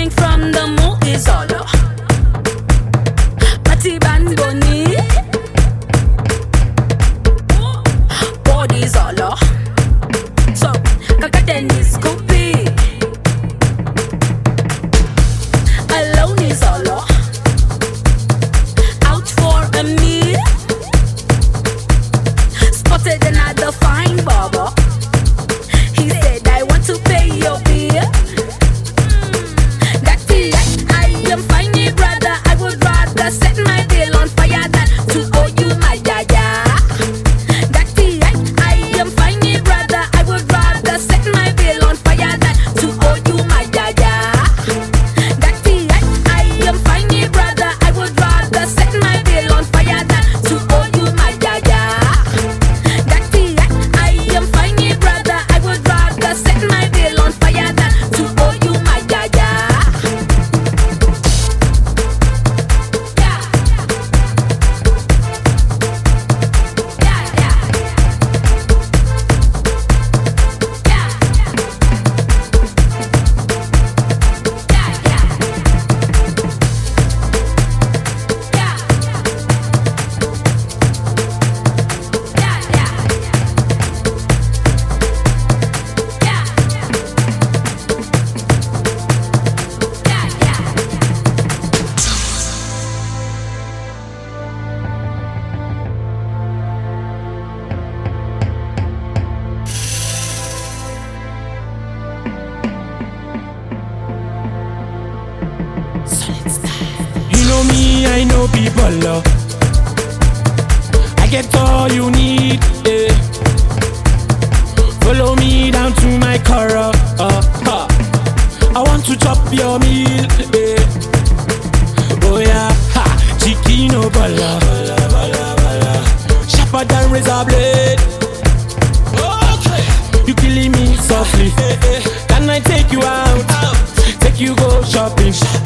from the moon is all. Party band bunny, body's all. So, kaka tennis scoopy, alone is all. Out for a meal, spotted another fine barber. He said, I want to pay your bill. That's it, I am fine, brother. I would rather set my bill on fire than to owe you my yaya. That's it, I am fine, brother. I would rather set my bill on fire than to owe you my yaya. That's it, I am fine, brother. I would rather set my bill on fire than to owe you my yaya. That's it, I am fine, brother. I would rather set my bill on fire than to owe you my yaya. You know me, I know people. I get all you need. Yeah. Follow me down to my car. I want to chop your meal. Yeah. Oh yeah, ha, chicken no bala. Sharper than razor blade. Okay, you killing me softly. Can I take you out? Take you go shopping.